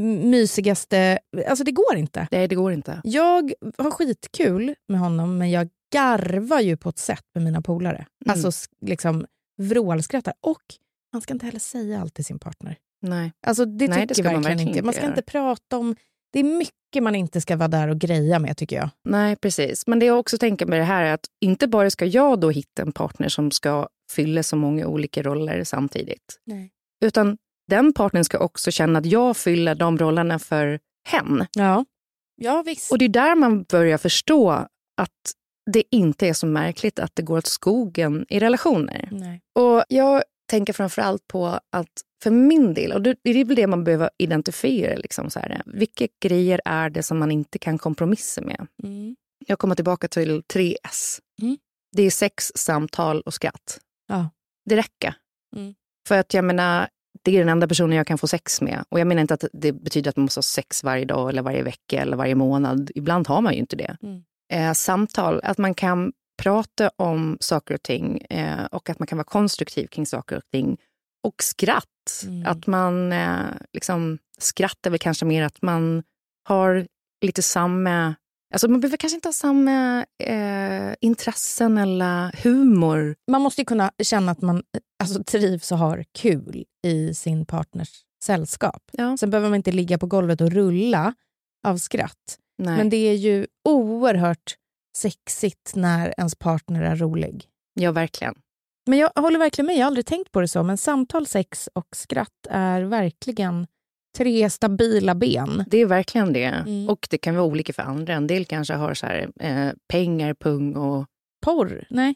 mysigaste. Alltså det går inte. Nej, det går inte. Jag har skitkul med honom men jag garvar ju på ett sätt med mina polare. Mm. Alltså liksom vrålskrattar. Och man ska inte heller säga allt till sin partner. Nej. Alltså det Nej, tycker det ska verkligen man verkligen inte. Man ska inte inte prata om. Det är mycket man inte ska vara där och greja med tycker jag. Nej, precis. Men det jag också tänker med det här är att inte bara ska jag då hitta en partner som ska fylla så många olika roller samtidigt. Nej. Utan den partnern ska också känna att jag fyller de rollerna för hen. Ja. Ja, visst. Och det är där man börjar förstå att det inte är så märkligt att det går åt skogen i relationer. Nej. Och jag tänker framförallt på att för min del, och det är väl det man behöver identifiera, liksom så här, vilka grejer är det som man inte kan kompromissa med? Mm. Jag kommer tillbaka till tre S. Mm. Det är sex, samtal och skratt. Ja. Det räcker. Mm. För att jag menar, det är den enda personen jag kan få sex med. Och jag menar inte att det betyder att man måste ha sex varje dag eller varje vecka eller varje månad. Ibland har man ju inte det. Mm. Eh, samtal, att man kan prata om saker och ting eh, och att man kan vara konstruktiv kring saker och ting. Och skratt. Mm. Att man eh, liksom skrattar väl kanske mer att man har lite samma. Alltså man behöver kanske inte ha samma eh, intressen eller humor. Man måste ju kunna känna att man alltså, trivs och har kul i sin partners sällskap. Ja. Sen behöver man inte ligga på golvet och rulla av skratt. Nej. Men det är ju oerhört sexigt när ens partner är rolig. Ja, verkligen. Men jag håller verkligen med, jag har aldrig tänkt på det så. Men samtal, sex och skratt är verkligen tre stabila ben. Det är verkligen det. Mm. Och det kan vara olika för andra. En del kanske har så här, eh, pengar, pung och... Porr? Nej.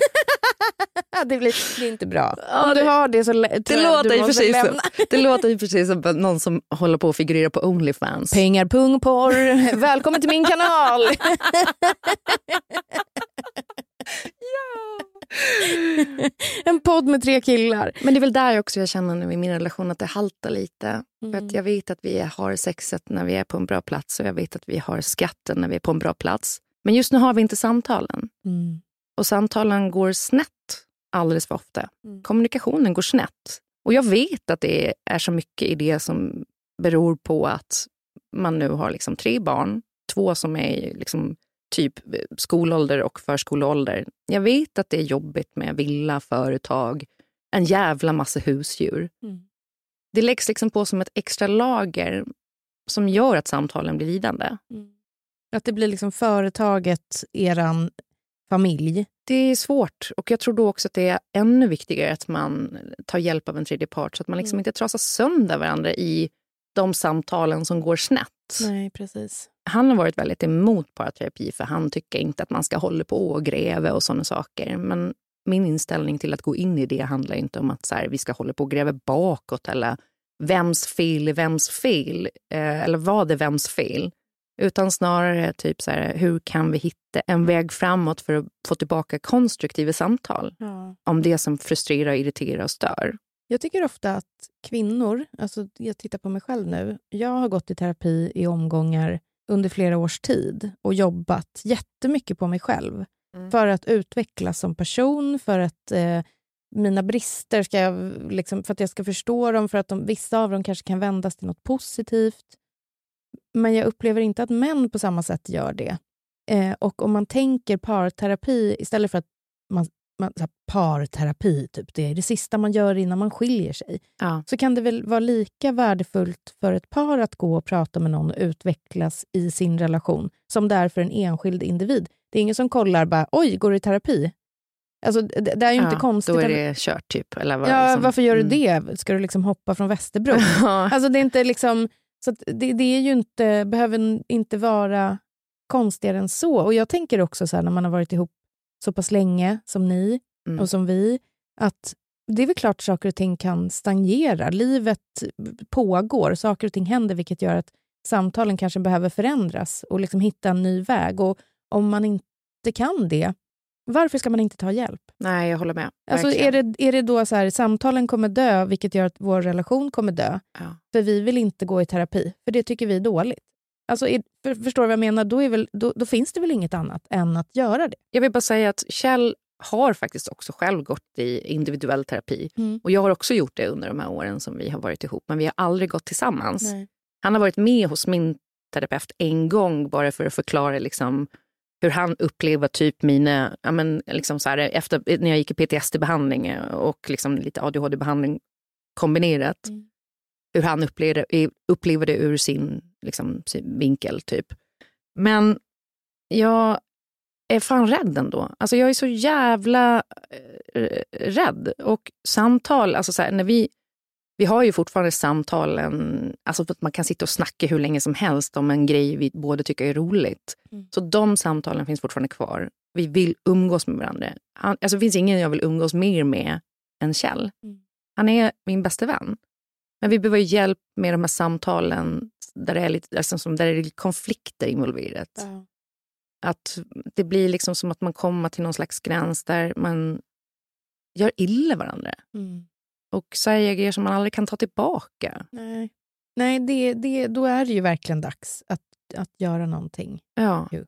det, blir, det är inte bra. Ja, Om det, du har det så lä- det, låter du ju måste precis lämna. som, det låter ju precis som någon som håller på att figurera på OnlyFans. Pengar, pung, porr. Välkommen till min kanal. Ja. En podd med tre killar. Men det är väl där också jag känner nu i min relation att det haltar lite. Mm. För att jag vet att vi har sexet när vi är på en bra plats och jag vet att vi har skatten när vi är på en bra plats. Men just nu har vi inte samtalen. Mm. Och samtalen går snett alldeles för ofta. Mm. Kommunikationen går snett. Och jag vet att det är så mycket i det som beror på att man nu har liksom tre barn. Två som är liksom typ skolålder och förskoleålder. Jag vet att det är jobbigt med villa, företag, en jävla massa husdjur. Mm. Det läggs liksom på som ett extra lager som gör att samtalen blir lidande. Mm. Att det blir liksom företaget, eran familj. Det är svårt och jag tror då också att det är ännu viktigare att man tar hjälp av en tredje part så att man liksom mm. inte trasar sönder varandra i de samtalen som går snett. Nej, precis. Han har varit väldigt emot parterapi för han tycker inte att man ska hålla på och gräva och sådana saker. Men min inställning till att gå in i det handlar inte om att så här, vi ska hålla på och gräva bakåt eller vems fel är vems fel eh, eller vad är vems fel. Utan snarare typ så här, hur kan vi hitta en väg framåt för att få tillbaka konstruktiva samtal ja. om det som frustrerar, irriterar och stör. Jag tycker ofta att kvinnor, alltså jag tittar på mig själv nu, jag har gått i terapi i omgångar under flera års tid och jobbat jättemycket på mig själv mm. för att utvecklas som person, för att eh, mina brister ska jag, liksom, för att jag ska förstå dem, för att de, vissa av dem kanske kan vändas till något positivt. Men jag upplever inte att män på samma sätt gör det. Eh, och om man tänker parterapi istället för att man, man så här, parterapi, typ, det är det sista man gör innan man skiljer sig. Ja. Så kan det väl vara lika värdefullt för ett par att gå och prata med någon och utvecklas i sin relation som det är för en enskild individ. Det är ingen som kollar bara, oj, går du i terapi? Alltså, det, det är ju ja, inte konstigt. Då är det kört typ. Eller vad, ja, liksom, varför gör du mm. det? Ska du liksom hoppa från Västerbro? Alltså det är inte liksom... Så att det, det är ju inte, behöver inte vara konstigare än så. Och jag tänker också så här, när man har varit ihop så pass länge som ni mm. och som vi, att det är väl klart saker och ting kan stagnera. Livet pågår, saker och ting händer, vilket gör att samtalen kanske behöver förändras och liksom hitta en ny väg. Och om man inte kan det, varför ska man inte ta hjälp? Nej, jag håller med. Alltså är det, är det då så här, samtalen kommer dö, vilket gör att vår relation kommer dö. Ja. För vi vill inte gå i terapi, för det tycker vi är dåligt. Alltså, är, för, förstår du vad jag menar? Då, är väl, då, då finns det väl inget annat än att göra det. Jag vill bara säga att Kjell har faktiskt också själv gått i individuell terapi. Mm. Och jag har också gjort det under de här åren som vi har varit ihop. Men vi har aldrig gått tillsammans. Nej. Han har varit med hos min terapeut en gång bara för att förklara liksom hur han upplever typ mina, ja men liksom så här, efter när jag gick i P T S D-behandling och liksom lite A D H D-behandling kombinerat. Mm. Hur han upplever, upplever det ur sin, liksom, sin vinkel typ. Men jag är fan rädd ändå. Alltså jag är så jävla äh, rädd. Och samtal, alltså så här, när vi Vi har ju fortfarande samtalen, alltså för att man kan sitta och snacka hur länge som helst om en grej vi båda tycker är roligt. Mm. Så de samtalen finns fortfarande kvar. Vi vill umgås med varandra. Han, alltså det finns ingen jag vill umgås mer med än Kjell. Mm. Han är min bästa vän. Men vi behöver hjälp med de här samtalen där det är lite, alltså som där det är konflikter involverat. Ja. Att det blir liksom som att man kommer till någon slags gräns där man gör illa varandra. Mm. Och säger grejer som man aldrig kan ta tillbaka. Nej, Nej det, det, då är det ju verkligen dags att, att göra någonting. Ja. Jo.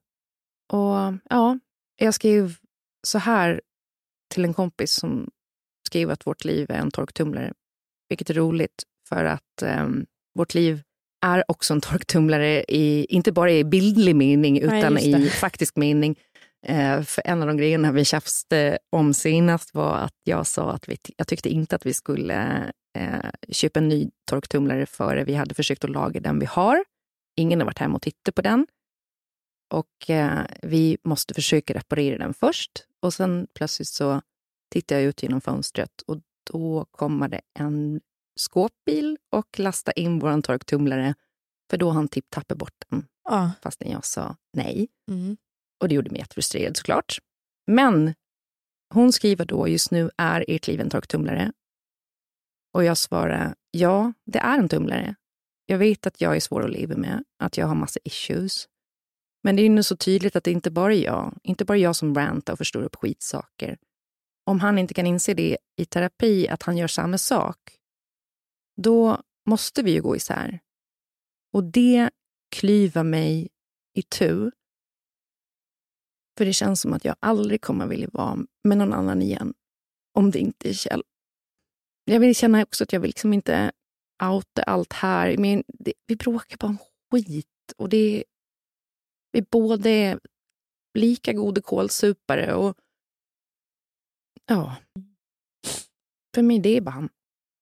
Och ja, jag skrev så här till en kompis som skrev att vårt liv är en torktumlare. Vilket är roligt för att um, vårt liv är också en torktumlare i, inte bara i bildlig mening utan Nej, i faktisk mening. Eh, för en av de grejerna vi tjafste om senast var att jag sa att vi, jag tyckte inte att vi skulle eh, köpa en ny torktumlare före vi hade försökt att laga den vi har. Ingen har varit hemma och tittat på den. Och eh, vi måste försöka reparera den först. Och sen plötsligt så tittar jag ut genom fönstret och då kommer det en skåpbil och lastar in våran torktumlare. För då har han typ tappat bort den. Ja. Fast jag sa nej. Mm. Och det gjorde mig jättefrustrerad såklart. Men hon skriver då, just nu är ert liv en torktumlare. Och jag svarar, ja, det är en tumlare. Jag vet att jag är svår att leva med. Att jag har massa issues. Men det är ju nu så tydligt att det inte bara är jag. Inte bara jag som rantar och förstår upp skitsaker. Om han inte kan inse det i terapi, att han gör samma sak. Då måste vi ju gå isär. Och det klyver mig i tu. För det känns som att jag aldrig kommer vilja vara med någon annan igen. Om det inte är Kjell. Jag vill känna också att jag vill liksom inte outa allt här. Men det, vi bråkar bara om skit. Och det vi båda är lika goda kålsupare. Och ja. För mig det är bara han.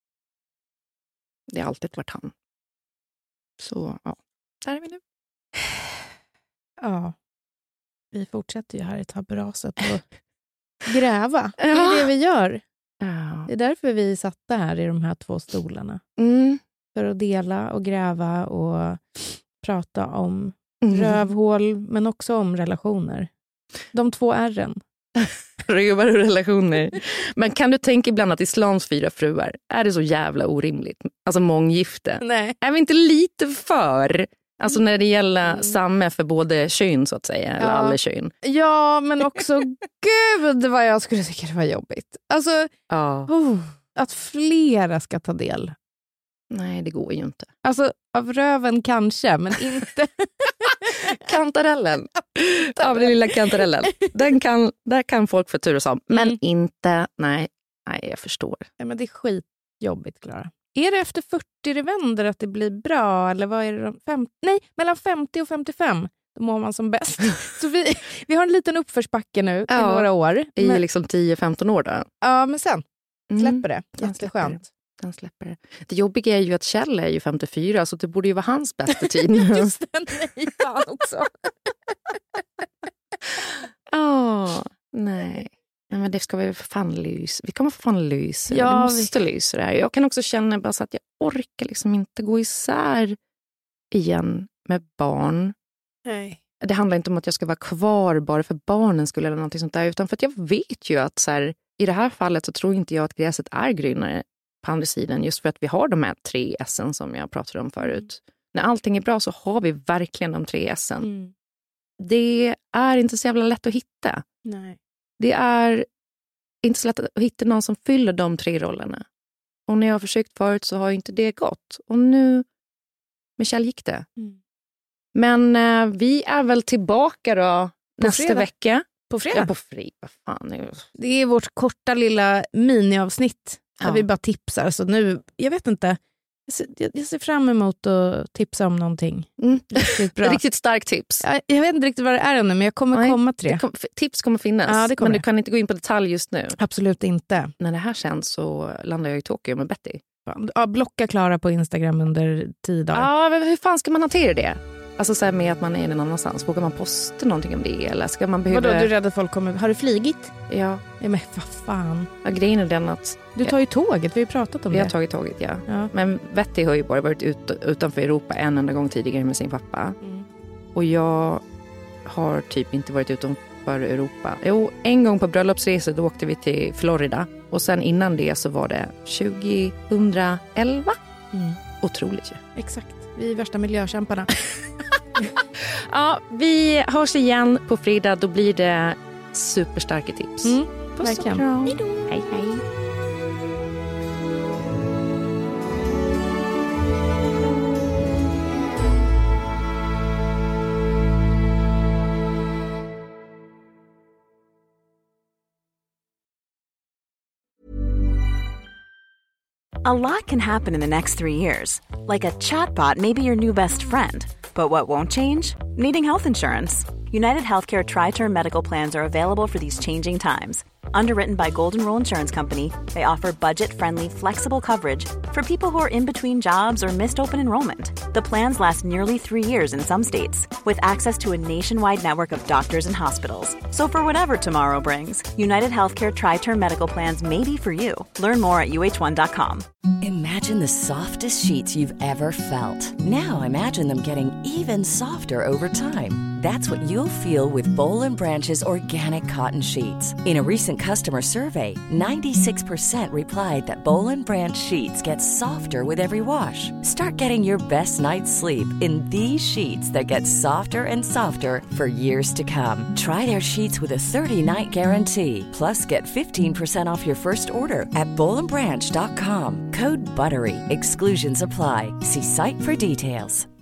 Det har alltid varit han. Så ja, där är vi nu. Ja. Vi fortsätter ju här i tabberaset och gräva. Det är det vi gör. Ja. Det är därför vi satt här i de här två stolarna. Mm. För att dela och gräva och prata om Mm. rövhål, men också om relationer. De två R:en. Rövar och relationer. Men kan du tänka ibland att islams fyra fruar, är det så jävla orimligt? Alltså månggifte. Nej. Är vi inte lite för, alltså när det gäller Mm. samma för både kön så att säga, eller Ja. alla kön? Ja, men också gud vad jag skulle tycka det var jobbigt. Alltså, Ja. oh, att flera ska ta del. Nej, det går ju inte. Alltså, av röven kanske, men inte... Kantarellen. Av den lilla kantarellen. Den kan, där kan folk förturas om. Men Mm. inte, nej, nej, jag förstår. Ja, men det är skitjobbigt, Klara. Är det efter fyrtio det vänder att det blir bra? Eller vad är det? De fem... Nej, mellan femtio och femtiofem. Då mår man som bäst. Så vi, vi har en liten uppförsbacke nu Ja, i några år. I Men, liksom tio femton år då. ja, men sen Mm. släpper det. Den släpper Jätteskönt. Den släpper det. Det jobbiga är ju att Kjell är ju femtiofyra, så det borde ju vara hans bästa tid nu. Just det, nej, fan också. Åh, nej. Nej, men det ska vi för fan lysa. Vi kommer för fan lysa. Ja, vi vi- måste lysa det här. Jag kan också känna bara så att jag orkar liksom inte gå isär igen med barn. Nej. Det handlar inte om att jag ska vara kvar bara för barnen skulle eller någonting sånt där, utan för att jag vet ju att så här, i det här fallet så tror inte jag att gräset är grönare på andra sidan, just för att vi har de här tre S:en som jag pratade om förut. Mm. När allting är bra så har vi verkligen de tre S:en. Mm. Det är inte så jävla lätt att hitta. Nej. Det är inte så lätt att hitta någon som fyller de tre rollerna. Och när jag har försökt förut så har inte det gått. Och nu, med Kjell gick det. Mm. Men eh, vi är väl tillbaka då På nästa fredag. vecka. På fredag? Ja, på fredag. Vad fan är det? Det är vårt korta lilla miniavsnitt där Ja. vi bara tipsar. Så nu, jag vet inte, jag ser, jag, jag ser fram emot att tipsa om någonting. Mm. Riktigt bra. Riktigt starkt tips. jag, jag vet inte riktigt vad det är ännu, men jag kommer Nej, komma till det. det kom, tips kommer finnas, Ja, det kommer men du det. kan inte gå in på detalj just nu. Absolut inte. När det här känns så landar jag i Tokyo med Betty. Ja, blocka Klara på Instagram under tio dagar. Ja, men hur fan ska man hantera det? Alltså så här med att man är någon annanstans. Vågar man posta någonting om det? Eller ska man behöva... Vadå, du är rädd att folk kommer... Har du flygit? Ja, Ja, men vad fan. ja, grejen är den att Du tar ju tåget, vi har ju pratat om vi det. har tagit tåget, ja. Ja. Men Betty har ju bara varit ut, utanför Europa en enda gång tidigare med sin pappa. Mm. Och jag har typ inte varit utanför Europa. Jo, en gång på bröllopsresor då åkte vi till Florida. Och sen innan det så var det tjugoelva. Mm. Otroligt ju. Exakt, vi är värsta miljökämparna. Ja, vi hörs igen på fredag. Då blir det superstarka tips. Mm, Puss och verkligen. kram. Hej, hej. A lot can happen in the next three years. Like a chatbot may be your new best friend. But what won't change? Needing health insurance. United Healthcare Tri-Term Medical Plans are available for these changing times. Underwritten by Golden Rule Insurance Company, they offer budget-friendly, flexible coverage for people who are in between jobs or missed open enrollment. The plans last nearly three years in some states, with access to a nationwide network of doctors and hospitals. So for whatever tomorrow brings, United Healthcare Tri-Term Medical Plans may be for you. Learn more at U H one dot com. Imagine the softest sheets you've ever felt. Now imagine them getting even softer over time. That's what you'll feel with Boll and Branch's organic cotton sheets. In a recent customer survey, ninety-six percent replied that Boll and Branch sheets get softer with every wash. Start getting your best night's sleep in these sheets that get softer and softer for years to come. Try their sheets with a thirty-night guarantee. Plus, get fifteen percent off your first order at boll and branch dot com. Code BUTTERY. Exclusions apply. See site for details.